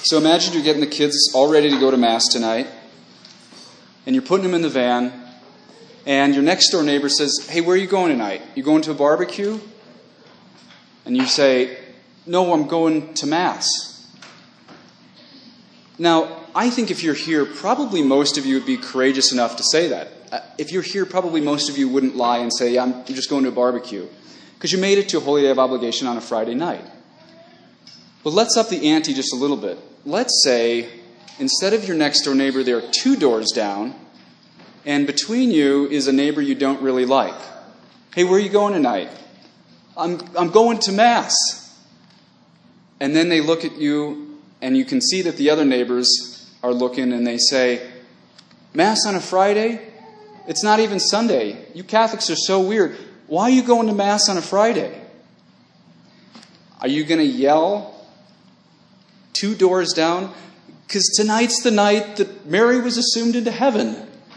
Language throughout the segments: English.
So imagine you're getting the kids all ready to go to Mass tonight, and you're putting them in the van, and your next door neighbor says, "Hey, where are you going tonight? You going to a barbecue?" And you say, "No, I'm going to Mass." Now, I think if you're here, probably most of you would be courageous enough to say that. If you're here, probably most of you wouldn't lie and say, "Yeah, I'm just going to a barbecue," because you made it to a holy day of obligation on a Friday night. But let's up the ante just a little bit. Let's say, instead of your next door neighbor, there are 2 doors down, and between you is a neighbor you don't really like. "Hey, where are you going tonight?" I'm going to Mass." And then they look at you, and you can see that the other neighbors are looking, and they say, "Mass on a Friday? It's not even Sunday. You Catholics are so weird. Why are you going to Mass on a Friday?" Are you going to yell 2 doors down, "Because tonight's the night that Mary was assumed into heaven"?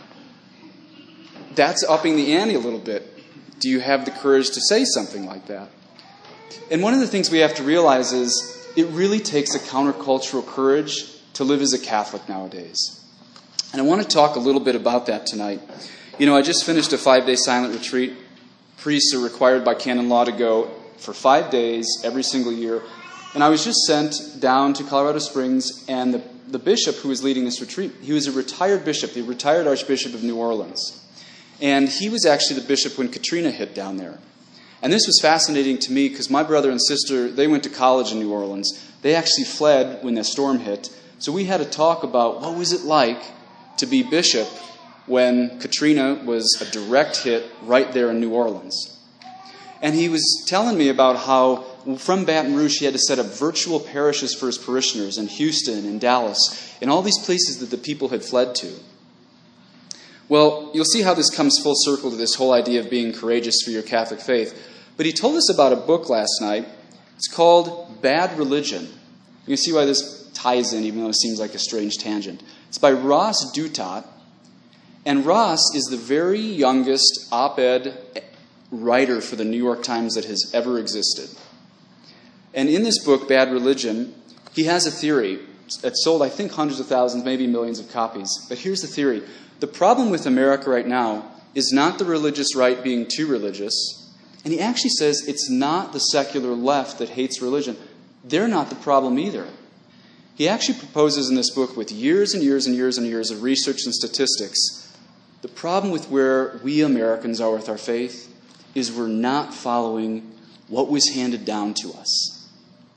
That's upping the ante a little bit. Do you have the courage to say something like that? And one of the things we have to realize is it really takes a countercultural courage to live as a Catholic nowadays. And I want to talk a little bit about that tonight. You know, I just finished a 5-day silent retreat. Priests are required by canon law to go for 5 days every single year. And I was just sent down to Colorado Springs, and the bishop who was leading this retreat, he was a retired bishop, the retired Archbishop of New Orleans. And he was actually the bishop when Katrina hit down there. And this was fascinating to me because my brother and sister, they went to college in New Orleans. They actually fled when the storm hit. So we had a talk about what was it like to be bishop when Katrina was a direct hit right there in New Orleans. And he was telling me about how from Baton Rouge he had to set up virtual parishes for his parishioners in Houston and Dallas and all these places that the people had fled to. Well, you'll see how this comes full circle to this whole idea of being courageous for your Catholic faith. But he told us about a book last night. It's called Bad Religion. You can see why this ties in, even though it seems like a strange tangent. It's by Ross Douthat. And Ross is the very youngest op-ed writer for the New York Times that has ever existed. And in this book, Bad Religion, he has a theory. It's sold, I think, hundreds of thousands, maybe millions of copies. But here's the theory. The problem with America right now is not the religious right being too religious. And he actually says it's not the secular left that hates religion. They're not the problem either. He actually proposes in this book, with years and years and years and years of research and statistics, the problem with where we Americans are with our faith is we're not following what was handed down to us.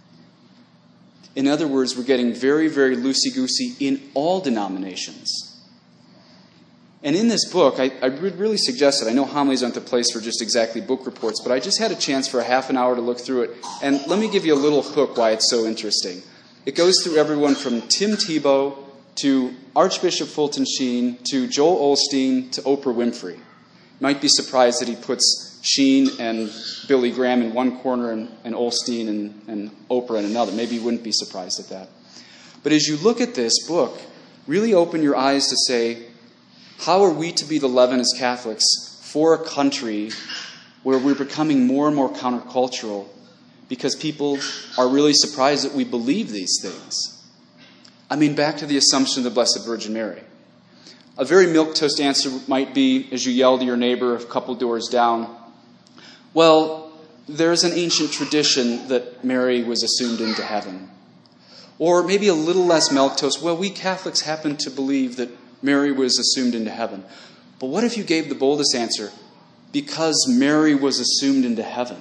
In other words, we're getting very, very loosey-goosey in all denominations. And in this book, I would really suggest that. I know homilies aren't the place for just exactly book reports, but I just had a chance for a half an hour to look through it. And let me give you a little hook why it's so interesting. It goes through everyone from Tim Tebow to Archbishop Fulton Sheen to Joel Osteen to Oprah Winfrey. You might be surprised that he puts Sheen and Billy Graham in one corner and Osteen and Oprah in another. Maybe you wouldn't be surprised at that. But as you look at this book, really open your eyes to say, how are we to be the leaven as Catholics for a country where we're becoming more and more countercultural because people are really surprised that we believe these things? I mean, back to the Assumption of the Blessed Virgin Mary. A very milquetoast answer might be, as you yell to your neighbor a couple doors down, well, there's an ancient tradition that Mary was assumed into heaven. Or maybe a little less milquetoast, well, we Catholics happen to believe that Mary was assumed into heaven. But what if you gave the boldest answer? Because Mary was assumed into heaven.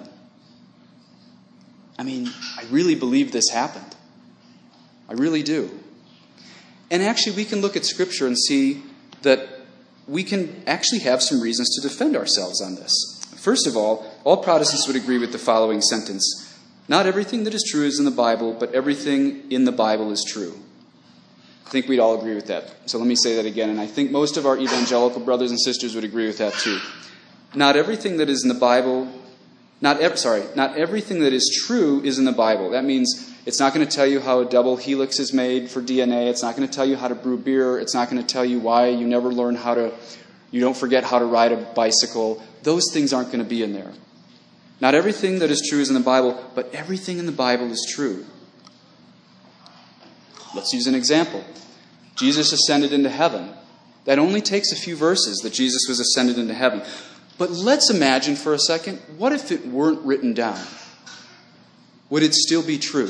I mean, I really believe this happened. I really do. And actually, we can look at Scripture and see that we can actually have some reasons to defend ourselves on this. First of all Protestants would agree with the following sentence. Not everything that is true is in the Bible, but everything in the Bible is true. I think we'd all agree with that. So let me say that again. And I think most of our evangelical brothers and sisters would agree with that too. Not everything that is in the Bible, not everything that is true is in the Bible. That means it's not going to tell you how a double helix is made for DNA. It's not going to tell you how to brew beer. It's not going to tell you why you never learn you don't forget how to ride a bicycle. Those things aren't going to be in there. Not everything that is true is in the Bible, but everything in the Bible is true. Let's use an example. Jesus ascended into heaven. That only takes a few verses that Jesus was ascended into heaven. But let's imagine for a second, what if it weren't written down? Would it still be true?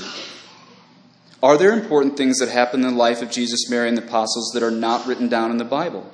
Are there important things that happen in the life of Jesus, Mary, and the apostles that are not written down in the Bible?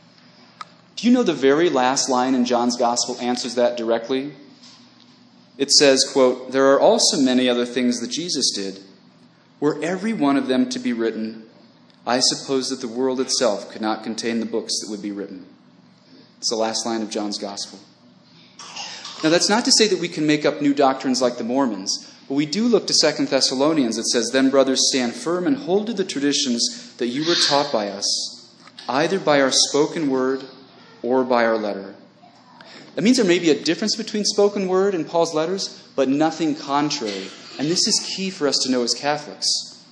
Do you know the very last line in John's Gospel answers that directly? It says, quote, "There are also many other things that Jesus did. Were every one of them to be written, I suppose that the world itself could not contain the books that would be written." It's the last line of John's Gospel. Now, that's not to say that we can make up new doctrines like the Mormons, but we do look to 2 Thessalonians. It says, "Then, brothers, stand firm and hold to the traditions that you were taught by us, either by our spoken word or by our letter." That means there may be a difference between spoken word and Paul's letters, but nothing contrary. And this is key for us to know as Catholics.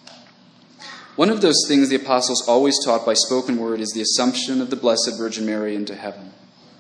One of those things the apostles always taught by spoken word is the assumption of the Blessed Virgin Mary into heaven.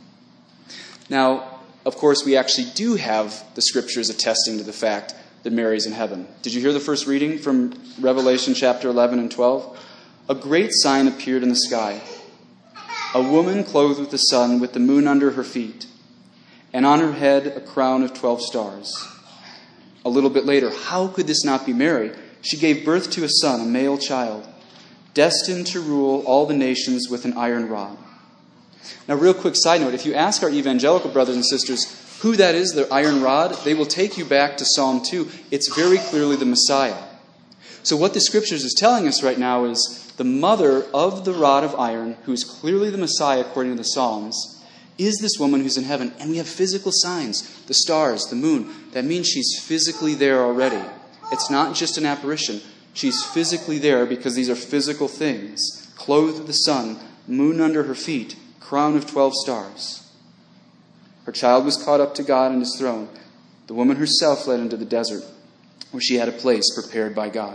Now, of course, we actually do have the scriptures attesting to the fact that Mary's in heaven. Did you hear the first reading from Revelation chapter 11 and 12? "A great sign appeared in the sky. A woman clothed with the sun, with the moon under her feet, and on her head a crown of 12 stars. A little bit later, how could this not be Mary? She gave birth to a son, a male child, destined to rule all the nations with an iron rod." Now, real quick side note, if you ask our evangelical brothers and sisters who that is, the iron rod, they will take you back to Psalm 2. It's very clearly the Messiah. So what the Scriptures is telling us right now is the mother of the rod of iron, who is clearly the Messiah according to the Psalms, is this woman who's in heaven. And we have physical signs, the stars, the moon. That means she's physically there already. It's not just an apparition. She's physically there because these are physical things. Clothed with the sun, moon under her feet, crown of 12 stars. Her child was caught up to God and his throne. The woman herself led into the desert, where she had a place prepared by God.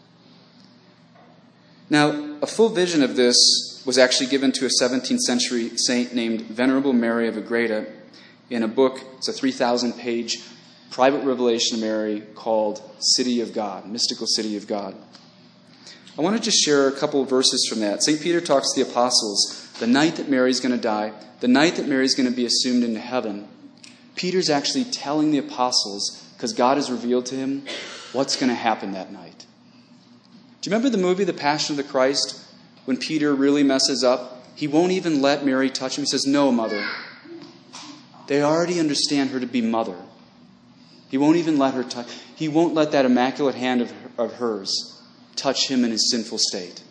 Now, a full vision of this was actually given to a 17th century saint named Venerable Mary of Agreda in a book. It's a 3,000-page private revelation of Mary called City of God, Mystical City of God. I want to just share a couple of verses from that. St. Peter talks to the apostles the night that Mary's going to die, the night that Mary's going to be assumed into heaven. Peter's actually telling the apostles, because God has revealed to him, what's going to happen that night. Do you remember the movie The Passion of the Christ? When Peter really messes up, he won't even let Mary touch him. He says, "No, mother." They already understand her to be mother. He won't even let her touch. He won't let that immaculate hand of hers touch him in his sinful state.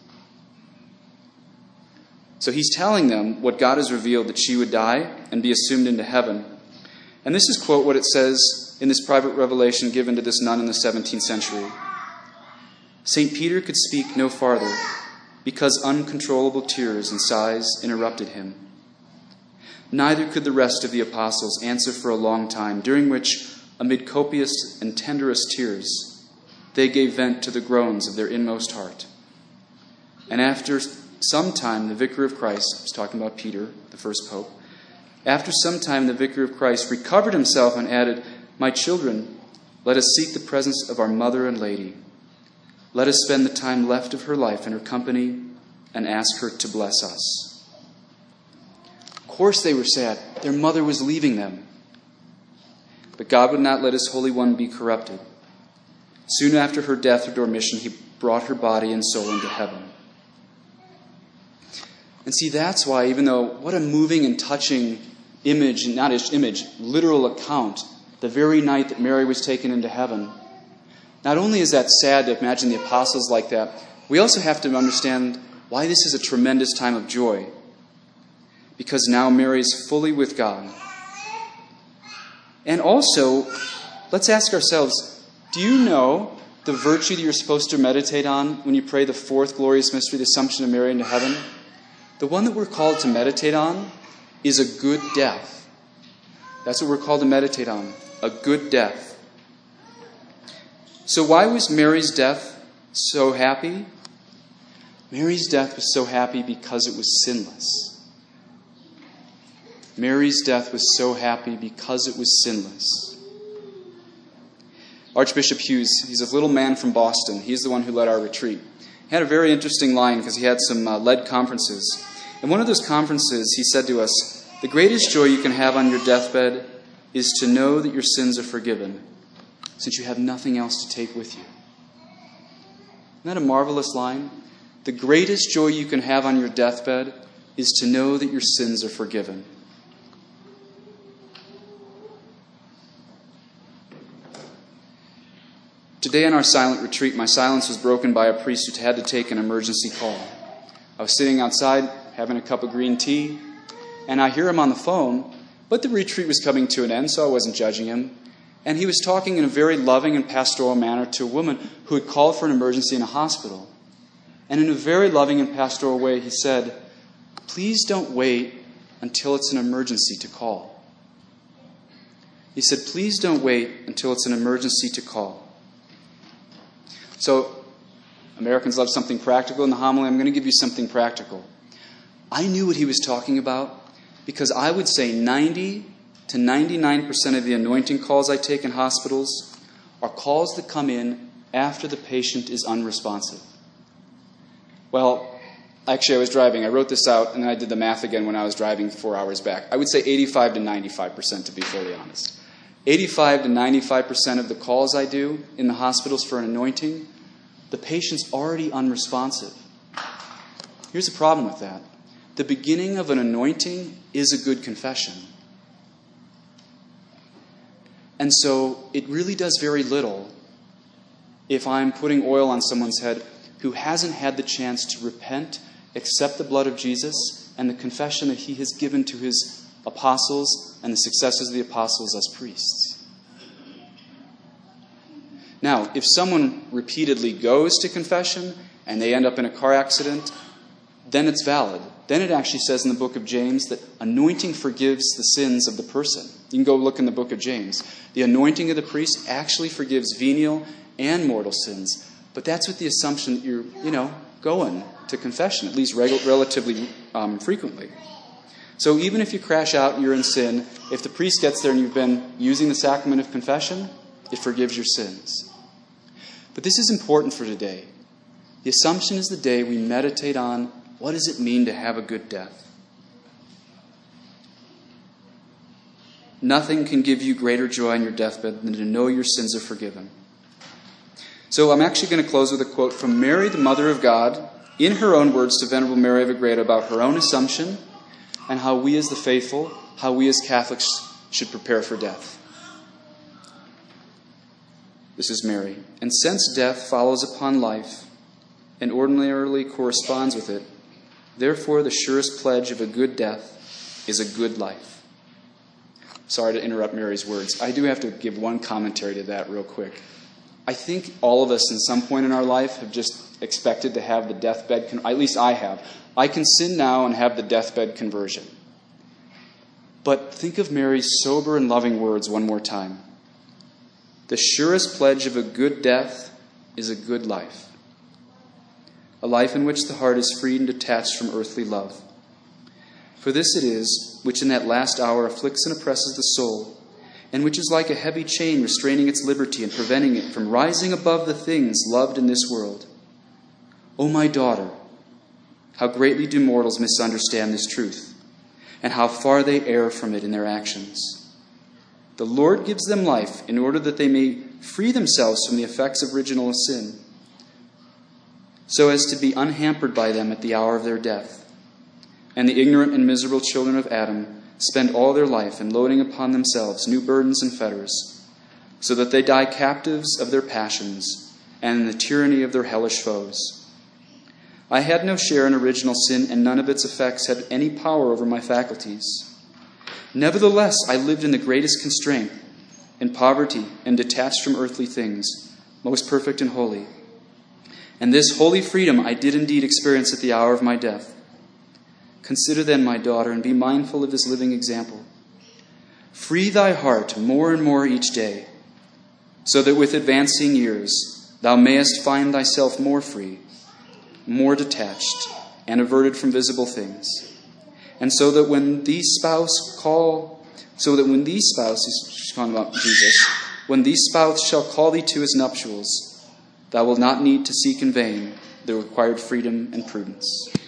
So he's telling them what God has revealed, that she would die and be assumed into heaven. And this is, quote, what it says in this private revelation given to this nun in the 17th century. "St. Peter could speak no farther, because uncontrollable tears and sighs interrupted him. Neither could the rest of the apostles answer for a long time, during which, amid copious and tenderest tears, they gave vent to the groans of their inmost heart. And after some time, the vicar of Christ," I was talking about Peter, the first pope, "after some time the vicar of Christ recovered himself and added, 'My children, let us seek the presence of our Mother and Lady. Let us spend the time left of her life in her company and ask her to bless us.'" Of course they were sad. Their mother was leaving them. But God would not let his Holy One be corrupted. Soon after her death or dormition, he brought her body and soul into heaven. And see, that's why, even though, what a moving and touching image, not image, literal account, the very night that Mary was taken into heaven. Not only is that sad to imagine the apostles like that, we also have to understand why this is a tremendous time of joy. Because now Mary is fully with God. And also, let's ask ourselves, do you know the virtue that you're supposed to meditate on when you pray the fourth glorious mystery, the Assumption of Mary into heaven? The one that we're called to meditate on is a good death. That's what we're called to meditate on, a good death. So why was Mary's death so happy? Mary's death was so happy because it was sinless. Mary's death was so happy because it was sinless. Archbishop Hughes, he's a little man from Boston. He's the one who led our retreat. He had a very interesting line because he had some lead conferences. In one of those conferences, he said to us, "The greatest joy you can have on your deathbed is to know that your sins are forgiven, since you have nothing else to take with you." Isn't that a marvelous line? The greatest joy you can have on your deathbed is to know that your sins are forgiven. Today on our silent retreat, my silence was broken by a priest who had to take an emergency call. I was sitting outside having a cup of green tea, and I hear him on the phone, but the retreat was coming to an end, so I wasn't judging him. And he was talking in a very loving and pastoral manner to a woman who had called for an emergency in a hospital. And in a very loving and pastoral way, he said, "Please don't wait until it's an emergency to call." He said, "Please don't wait until it's an emergency to call." So, Americans love something practical in the homily. I'm going to give you something practical. I knew what he was talking about because I would say 90 to 99% of the anointing calls I take in hospitals are calls that come in after the patient is unresponsive. Well, actually, I was driving. I wrote this out, and then I did the math again when I was driving 4 hours back. I would say 85 to 95%, to be fully honest. 85 to 95% of the calls I do in the hospitals for an anointing, the patient's already unresponsive. Here's the problem with that. The beginning of an anointing is a good confession. And so it really does very little if I'm putting oil on someone's head who hasn't had the chance to repent, accept the blood of Jesus, and the confession that he has given to his apostles and the successors of the apostles as priests. Now, if someone repeatedly goes to confession and they end up in a car accident, then it's valid. Then it actually says in the book of James that anointing forgives the sins of the person. You can go look in the book of James. The anointing of the priest actually forgives venial and mortal sins. But that's with the assumption that you're, going to confession, at least relatively frequently. So even if you crash out and you're in sin, if the priest gets there and you've been using the sacrament of confession, it forgives your sins. But this is important for today. The Assumption is the day we meditate on what does it mean to have a good death. Nothing can give you greater joy on your deathbed than to know your sins are forgiven. So I'm actually going to close with a quote from Mary, the Mother of God, in her own words to Venerable Mary of Agreda about her own Assumption and how we as the faithful, how we as Catholics should prepare for death. This is Mary. "And since death follows upon life and ordinarily corresponds with it, therefore the surest pledge of a good death is a good life." Sorry to interrupt Mary's words. I do have to give one commentary to that real quick. I think all of us in some point in our life have just expected to have the deathbed, at least I have. I can sin now and have the deathbed conversion. But think of Mary's sober and loving words one more time. The surest pledge of a good death is a good life. A life in which the heart is freed and detached from earthly love. For this it is, which in that last hour afflicts and oppresses the soul, and which is like a heavy chain restraining its liberty and preventing it from rising above the things loved in this world. O my daughter, how greatly do mortals misunderstand this truth, and how far they err from it in their actions. The Lord gives them life in order that they may free themselves from the effects of original sin, so as to be unhampered by them at the hour of their death. And the ignorant and miserable children of Adam spend all their life in loading upon themselves new burdens and fetters, so that they die captives of their passions and in the tyranny of their hellish foes. I had no share in original sin, and none of its effects had any power over my faculties. Nevertheless, I lived in the greatest constraint, in poverty and detached from earthly things, most perfect and holy. And this holy freedom I did indeed experience at the hour of my death. Consider then, my daughter, and be mindful of this living example. Free thy heart more and more each day, so that with advancing years thou mayest find thyself more free, more detached, and averted from visible things. And so that when these spouse she's talking about Jesus, when these spouse shall call thee to his nuptials, thou wilt not need to seek in vain the that required freedom and prudence.